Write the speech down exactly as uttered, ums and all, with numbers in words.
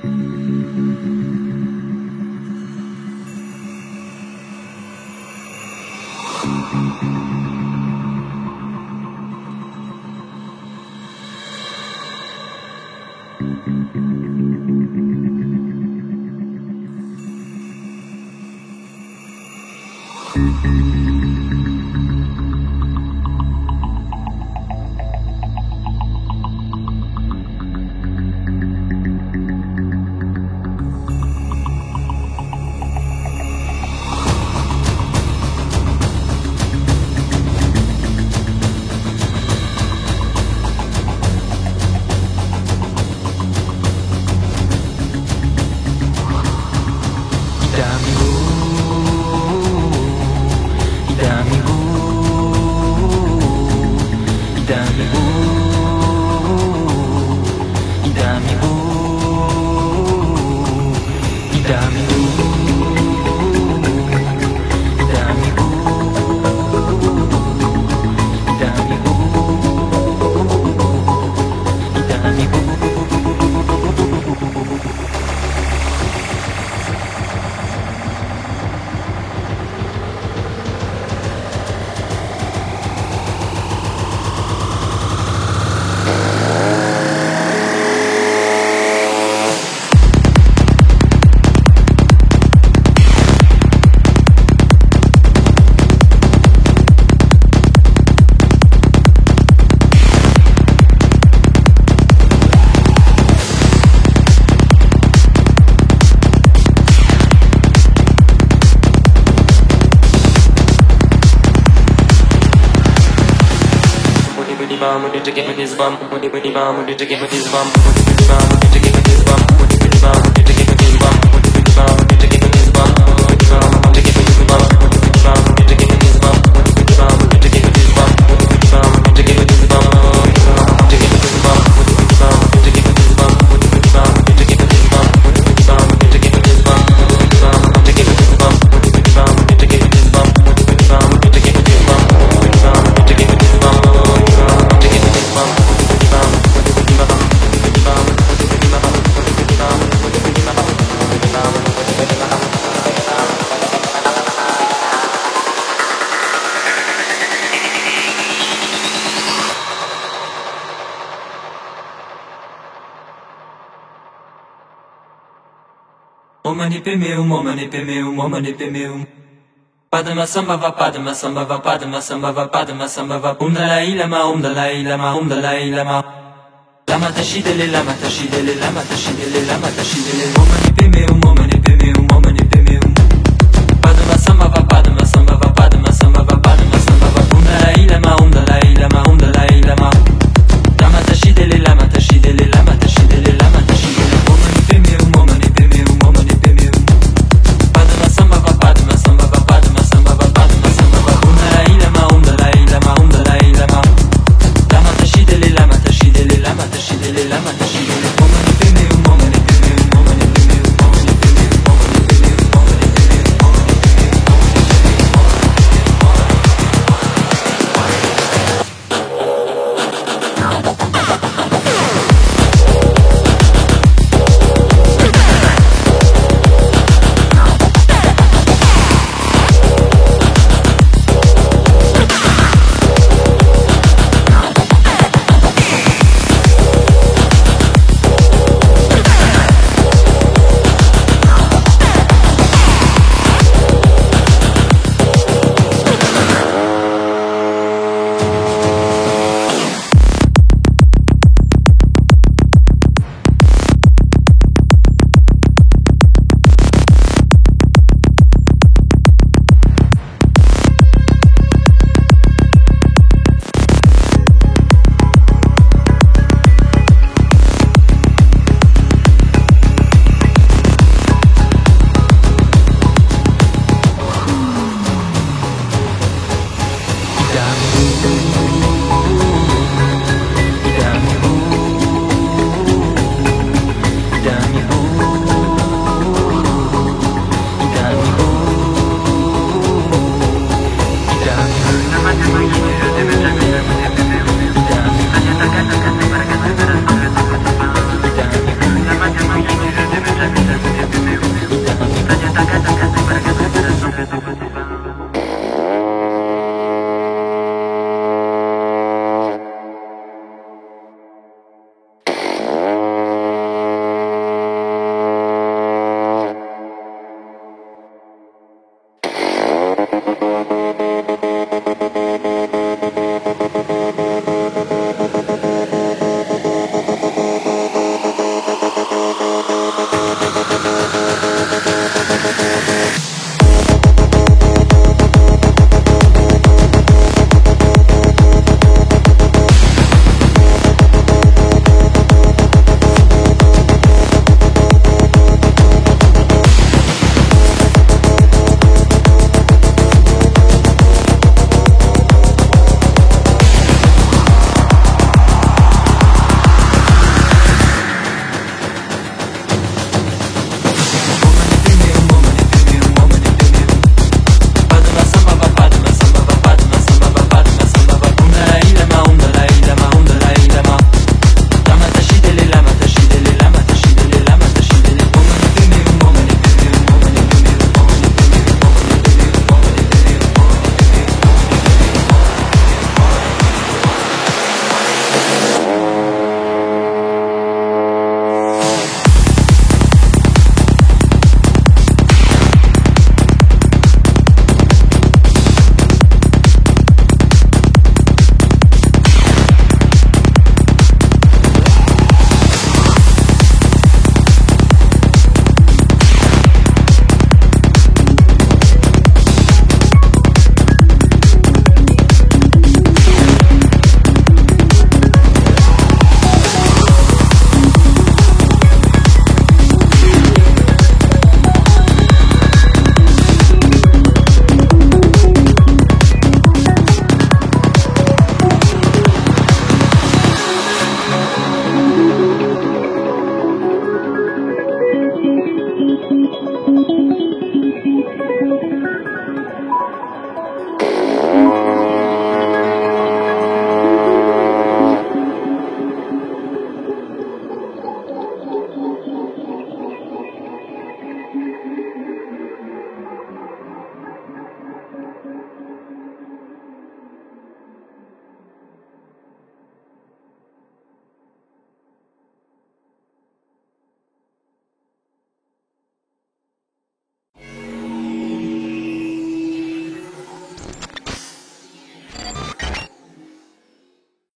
bum, to get with his bum, when he pretty bum, to get with his bum, when he pretty bum, to get with his bum, when he pretty bum, to get with his bum, when he pretty bum, to get with his bum, when he pretty bum, to get with his bum, when he pretty bum, to get with his bum, when he pretty bum, to get with his bum, when he pretty bum, to get with his bum, when he pretty bum, to get with his bum, when he pretty bum, to get with his bum, when he pretty bum, to get with his bum, when he pretty bum, to get with his bum, when he pretty bum, to get with his bum, when he pretty bum, to get with his bum, when he pretty bum, to get with his bum, when he pretty bum, to get with his bum, when he pretty bum, to get with his bum, when he pretty Omani pemeum, omani pemeum, omani pemeum. Padma sambhava, padma sambhava, padma sambhava, padma sambhava. Om Dalai Lama, Om Dalai Lama, Om Dalai Lama. Lama tashidele, lama tashidele, lama tashidele, lama tashidele. Omani pemeum, omani pemeum, omani